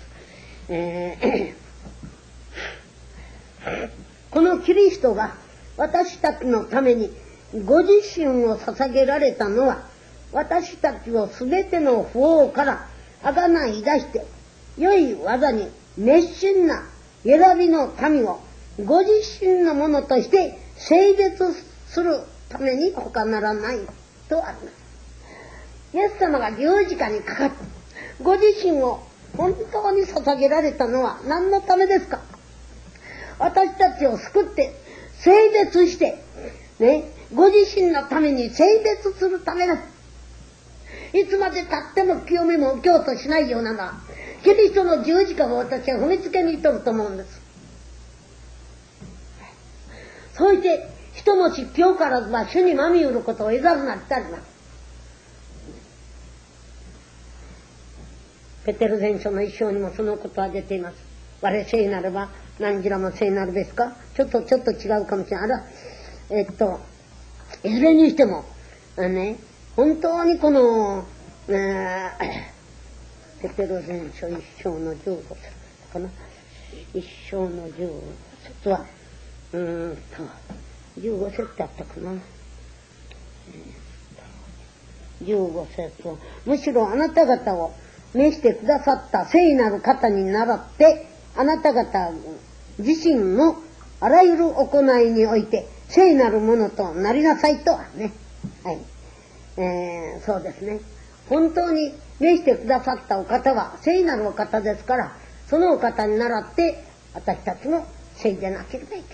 このキリストが私たちのためにご自身を捧げられたのは、私たちをすべての不法からあがない出して、良い技に熱心な選びの民をご自身のものとして聖別するために他ならないとあります。イエス様が十字架にかかってご自身を本当に捧げられたのは何のためですか。私たちを救って聖別してね、ご自身のために聖別するためです。いつまで経っても清めも受けようとしないようなら、キリストの十字架を私は踏みつけにとると思うんです。そして人もし今日からずは主にまみうることを得ざるなってあります。ペテル前書の一章にもそのことは出ています。我聖なれば何時らも聖なるですか。ちょっと違うかもしれない。いずれにしてもね、本当にこの、ペテル前書一章の15節かな。一章の15節は15節だったかな。15節を、むしろあなた方を召してくださった聖なる方に倣って、あなた方自身のあらゆる行いにおいて聖なるものとなりなさいとはね。はい。そうですね。本当に召してくださったお方は聖なるお方ですから、そのお方に倣って私たちも聖でなければいけない。はい。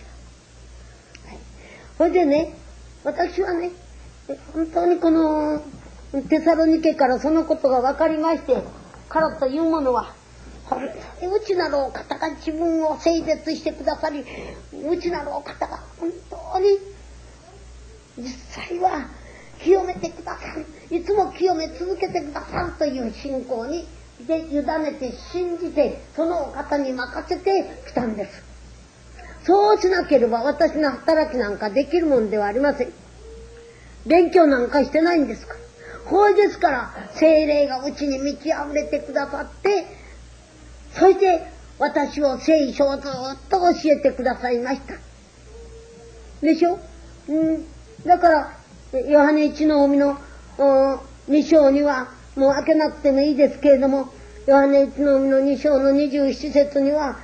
それでね、私はね、本当にこのテサロニケからそのことが分かりましてからというものは、うちなるお方が自分を聖別してくださり、うちなるお方が本当に実際は清めてくださる、いつも清め続けてくださるという信仰にで委ねて信じて、そのお方に任せてきたんです。そうしなければ私の働きなんかできるもんではありません。勉強なんかしてないんですから。これですから聖霊がうちに満ち溢れてくださって、そして私を聖書をずっと教えてくださいましたでしょ。だからヨハネ一の海の2章にはもう開けなくてもいいですけれども、ヨハネ一の海の2章の27節には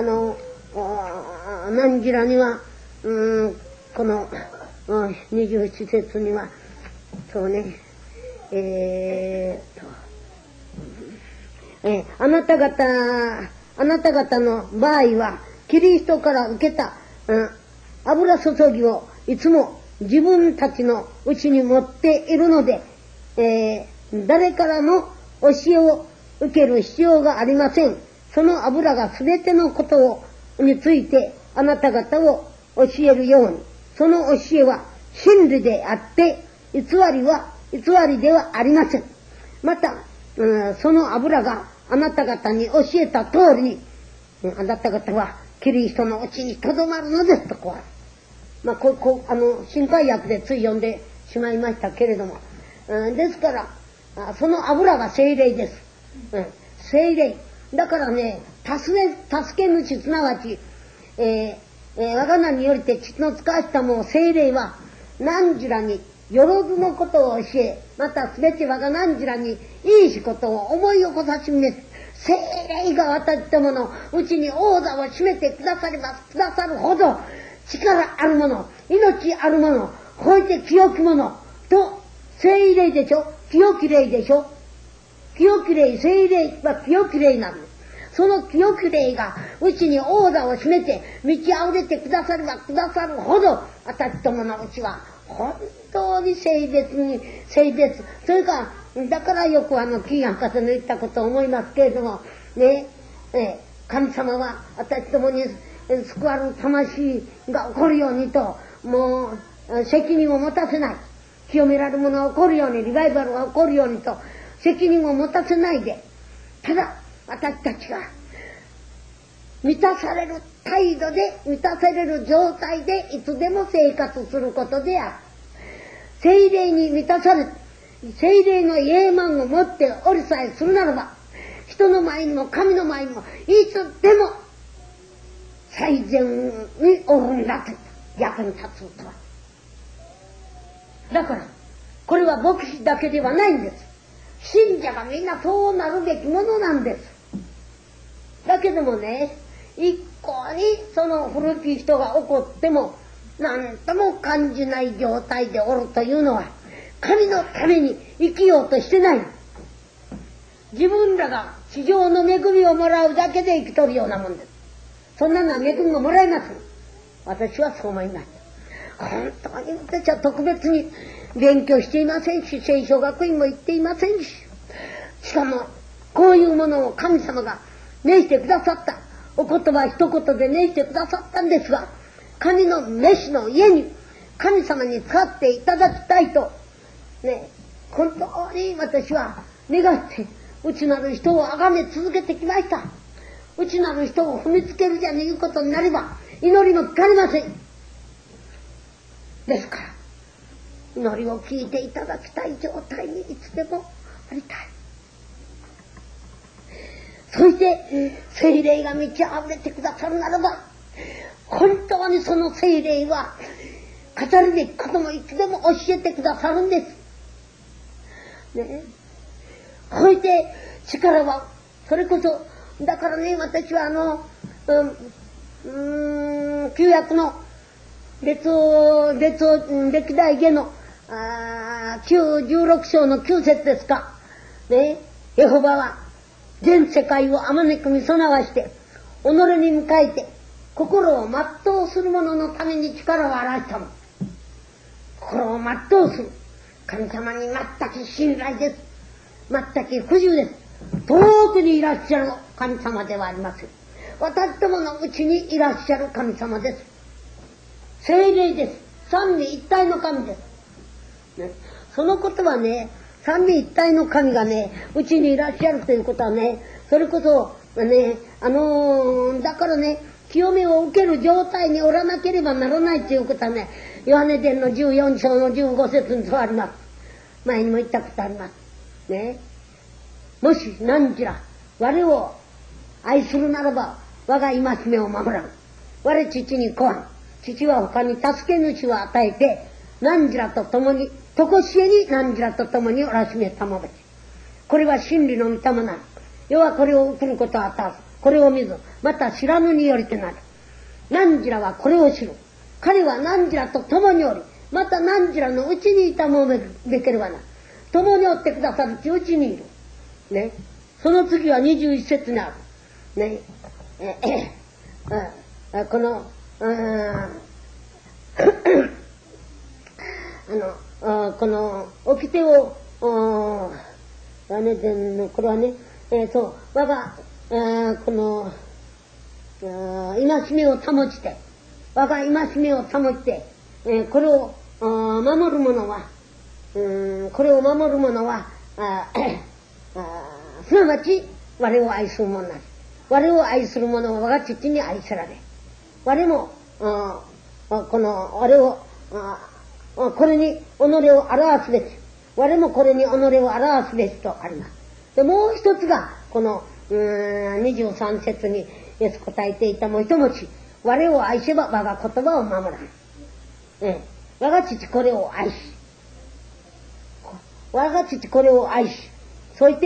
何時らにはこの27節にはそうね、あなた方の場合はキリストから受けた、油注ぎをいつも自分たちのうちに持っているので、誰からの教えを受ける必要がありません。その油がすべてのことについてあなた方を教えるように、その教えは真理であって偽りではありません。また、その油があなた方に教えた通りにあなた方はキリストのうちにとどまるのですとこう、新海訳でつい読んでしまいましたけれども、ですからその油が聖霊です。聖霊。だからね、助け主すなわち、我が名によりて父の使わしたも聖霊は何時らによろずのことを教え、またすべて我が何時らにいいしことを思い起こさしめす。聖霊が私どものうちに王座を占めてくださるほど力あるもの、命あるもの、ほいて清きものと聖霊でしょ。清き霊でしょ。清き霊、聖霊は清き霊なんです。その清き霊がうちに王座を占めて満ち溢れてくださるほど私どものうちは本当に聖別。それからだからよく金博士の言ったことを思いますけれどもね、神様は私どもに救われる魂が起こるようにともう責任を持たせない。清められるものが起こるように、リバイバルが起こるようにと責任を持たせないで、ただ私たちが満たされる態度で、満たされる状態でいつでも生活することである。聖霊に満たされ、聖霊の永満を持っておりさえするならば、人の前にも神の前にもいつでも最善におるんだと役に立つとは。だからこれは牧師だけではないんです。信者がみんなそうなるべきものなんです。だけどもね、一向にその古き人が起こっても何とも感じない状態でおるというのは神のために生きようとしてない。自分らが地上の恵みをもらうだけで生きとるようなもんです。そんなのは恵みももらえません。私はそう思いました。本当に私は特別に勉強していませんし、聖書学院も行っていませんし、しかもこういうものを神様がねしてくださった。お言葉一言でねしてくださったんですが、神の召しの家に神様に使っていただきたいとね、本当に私は願って内なる人を崇め続けてきました。内なる人を踏みつけるじゃねえことになれば祈りも聞かれません。ですから祈りを聞いていただきたい状態にいつでもありたい。そして聖霊が満ち溢れてくださるならば、本当にその聖霊は語るべきこともいつでも教えてくださるんですね。そして力はそれこそだからね、私は旧約の歴代下の16章の9節ですかね、エホバは全世界をあまねく見備わして己に向かえて心を全うする者のために力を表したもの。心を全うする神様に全く信頼です。全く不自由です。遠くにいらっしゃる神様ではありません。私どものうちにいらっしゃる神様です。聖霊です。三位一体の神です、ね、そのことはね、三位一体の神がねうちにいらっしゃるということはね、それこそね、だからね、清めを受ける状態におらなければならないということはね、ヨハネ伝の14章の15節にそうあります。前にも言ったことありますね。もし何時ら我を愛するならば我が戒めを守らん。我父に来わん。父は他に助け主を与えて何時らと共に常しえに何時らと共におらしめたまで。これは真理の御霊なる。世はこれを受けることを与わず、これを見ず、また知らぬによりてなる。何時らはこれを知る。彼は何時らと共におり、また何時らのうちにいたもべければな。共におってくださるうちにいる。ね。その次は21節にある。ね。この、この掟を、これはね、そう、我が、この、戒めを保ちて、我が戒めを保って、これを守る者は、これを守る者は、すなわち我を愛する者なり。 我を愛する者は我が父に愛せられ、我も、この、我を、これに己を表すべし、我もこれに己を表すべしとあります。で、もう一つが、この、23節にイエス答えていたもう一文字、我を愛せば我が言葉を守らん。我が父これを愛し、我が父これを愛し、そして、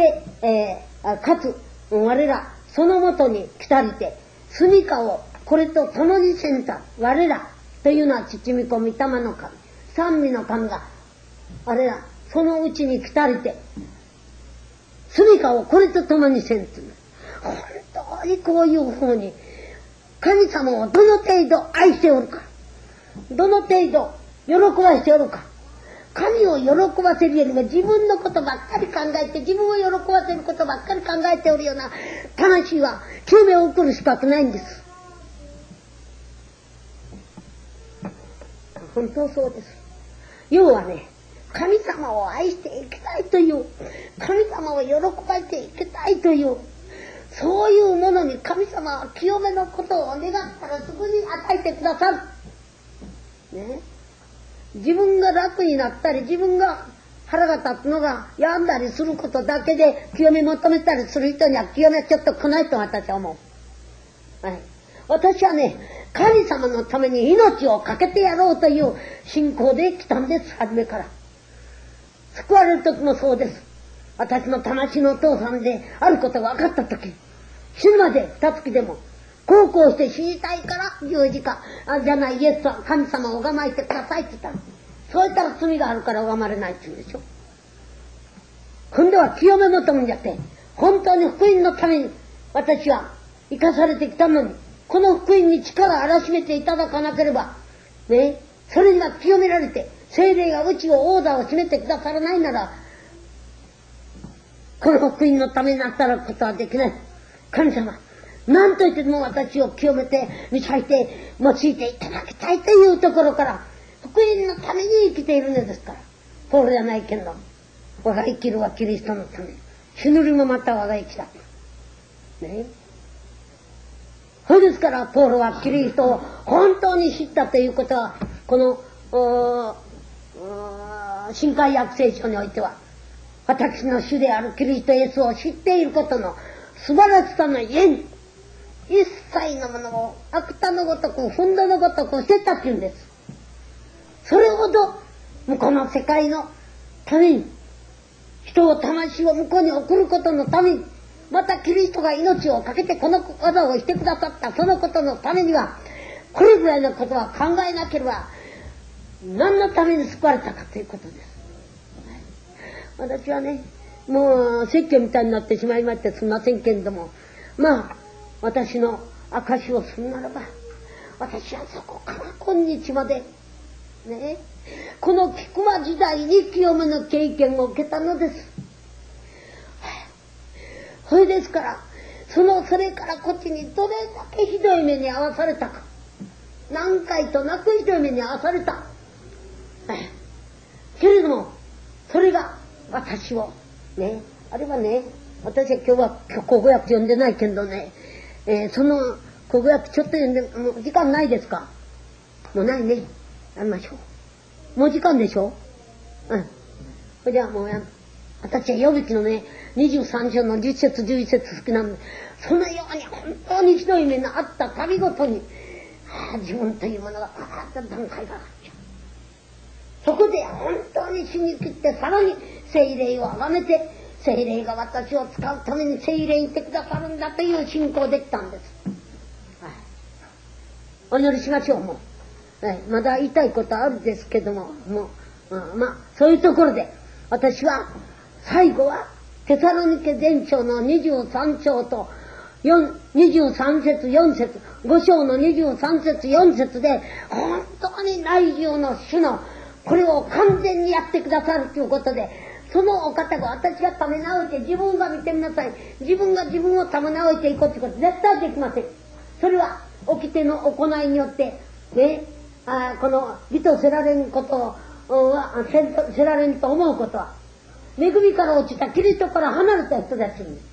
かつ、我ら、そのもとに来たりて、住みかをこれと共にせんた、我ら、というのは父御子御霊の神、三位の神が、我ら、そのうちに来たりて、住みかをこれと共にせんという。本当にこういうふうに、神様をどの程度愛しておるか、どの程度喜ばしておるか、神を喜ばせるよりも自分のことばっかり考えて、自分を喜ばせることばっかり考えておるような魂は救命を送る資格ないんです。本当そうです。要はね、神様を愛していきたいという、神様を喜ばせていきたいという、そういうものに神様は清めのことを願ったらすぐに与えてくださる。ね。自分が楽になったり、自分が腹が立つのが病んだりすることだけで清め求めたりする人には清めちょっと来ないと私は思う。はい。私はね、神様のために命を懸けてやろうという信仰で来たんです、初めから。救われる時もそうです。私の魂のお父さんであることが分かった時、死ぬまで二月でも、孝行して死にたいから十字架、じゃないイエスは神様を拝まいてくださいって言ったら、そう言ったら罪があるから拝まれないって言うんでしょ。今度は清め求めじゃって、本当に福音のために私は生かされてきたのに、この福音に力を荒らしめていただかなければ、ね、それには清められて、聖霊がうちをオーダーを占めてくださらないなら、この福音のために働くことはできない。神様、何と言っても私を清めて、導いて、用いていただきたいというところから、福音のために生きているのですから。そうじゃないけど、我が生きるはキリストのため。死ぬりもまた我が生きだ。ね。それですから、ポールはキリストを本当に知ったということは、この、新海約聖書においては、私の主であるキリストイエスを知っていることの素晴らしさのゆえに、一切のものを悪田のごとく、ふんどのごとく捨てたっていうんです。それほど、向こうの世界のために、人を魂を向こうに送ることのために、またキリストが命を懸けてこの技をしてくださったそのことのためには、これぐらいのことは考えなければ、何のために救われたかということです。私はね、もう説教みたいになってしまいましてすみませんけれども、まあ私の証しをするならば、私はそこから今日までね、この菊間時代に清めの経験を受けたのです。それですから、それからこっちにどれだけひどい目に遭わされたか、何回となくひどい目に遭わされた。けれどもそれが私をね、あれはね、私は今日は口語訳読んでないけどね、その口語訳ちょっと読んで、もう時間ないですか？もうないね。やりましょう。もう時間でしょ？うん。それじゃあもう私はヨブ記のね、23章の10節11節好きなんで、そのように本当にひどい目のあった旅ごとに、自分というものがあった段階がある。そこで本当に死に切ってさらに聖霊を崇めて、聖霊が私を使うために聖霊にいてくださるんだという信仰できたんです。はい、お祈りしましょう。もう、はい、まだ言いたいことあるんですけども、もう、まあそういうところで私は最後はテサロニケ前書の23章と23節4節5章の23節4節で本当に内住の主のこれを完全にやってくださるということで、そのお方が私がため直して自分が見てみなさい。自分が自分をため直していこうということ絶対できません。それは掟の行いによってね、この義とせられんことはせられんと思うことは恵みから落ちたキリストから離れた人たちに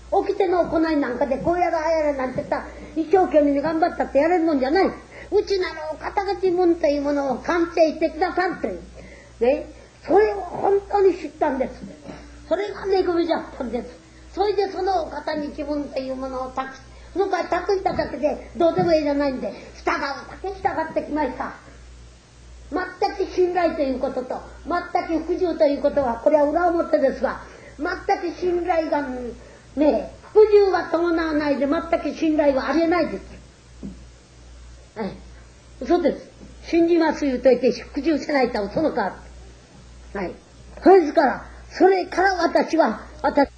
掟の行いなんかでこうやらああやらなんて言ったら一生懸命に頑張ったってやれるもんじゃない。うちなるお方が自分というものを鑑定してくださるという。ね。それを本当に知ったんです。それが恵みじゃったんです。それでそのお方に自分というものを託す。そのから託しただけでどうでもいいじゃないんで、従うだけ従ってきました。全く信頼ということと、全く服従ということは、これは裏表ですが、全く信頼が、ね、服従は伴わないで全く信頼はありえないです。はい。嘘です。信じます言うといて服従せないとその代わり。はい。それですから、それから私は、